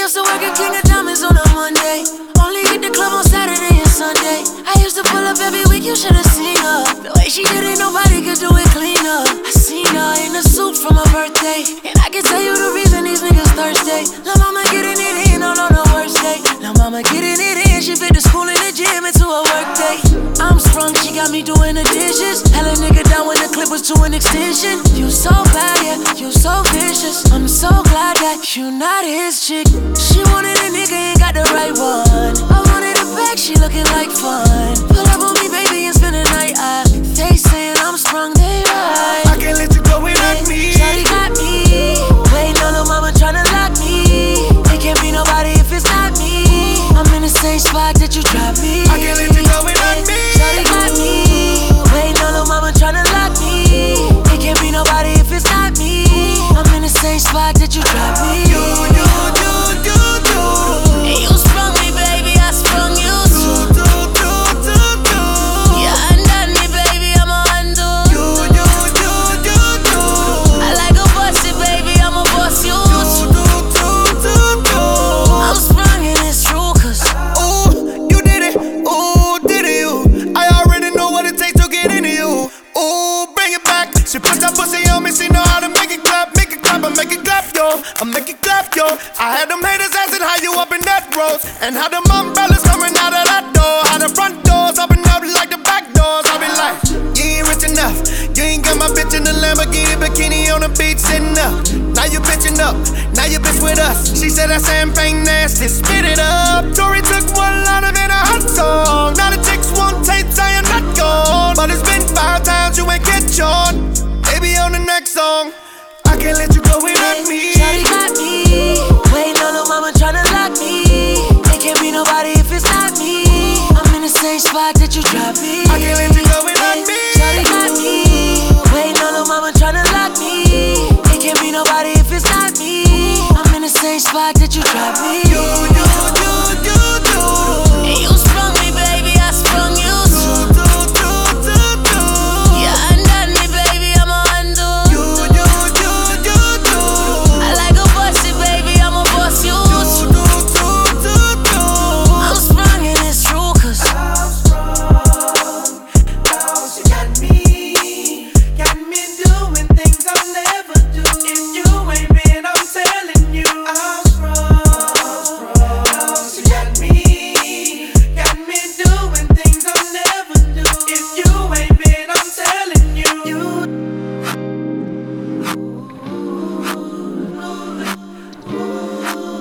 used to work at King of Diamonds on a Monday. Only hit the club on Saturday and Sunday. I used to pull up every week, you should've seen her. The way she did it, nobody could do it cleaner. I seen her in a suit for my birthday, and I can tell you the reason these niggas thirsty. Lil' mama getting it in on the worst day. Lil' mama getting it in, she fit the school and the gym into a work day. I'm sprung, she got me doing the dishes. Hella nigga down when the clip was to an extension. You so bad, yeah, you so vicious. I'm so glad that you not his chick. She wanted a nigga, ain't got the right one. I wanted a bag, she looking like fun. Pull up on me, baby, and spend the night. They saying I'm sprung, they right. I can't let you go without me. Shawty got me waiting on her mama tryna lock me. It can't be nobody if it's not me. I'm in the same spot that you dropped me. I can't let you go without me. Shawty got me waiting on her mama tryna lock me. It can't be nobody if it's not me. I'm in the same spot that you dropped me. You. And you sprung me, baby, I sprung you too. You undone me, baby, I'ma undo. I like a busted, baby, I'ma bust you too. I'm sprung and it's true, cause Ooh, you did it, ooh, did it you. I already know what it takes to get into you. Ooh, bring it back. She put that pussy on me, she know how to make it clap, I make it clap, yo. I make it clap, yo. I had them haters asking how you up in that road, and how them umbrellas coming out of that door, how the front doors open up like the back doors. I be like, you ain't rich enough, you ain't got my bitch in the Lamborghini bikini on the beach sitting up. Now you bitching up, now you bitch with us. She said that champagne nasty, spit it up. Tory took one line of in a hot song. Now the chicks want tapes, I am not gone, but it's been 5 times you ain't catch on. Baby on the next song, I can't let you go without me. Shawty got me waiting on her mama tryna lock me. It can't be nobody if it's not me. I'm in the same spot that you dropped me. I can't let you go without me. Shawty got me waiting on her mama tryna lock me. It can't be nobody if it's not me. I'm in the same spot that you dropped me.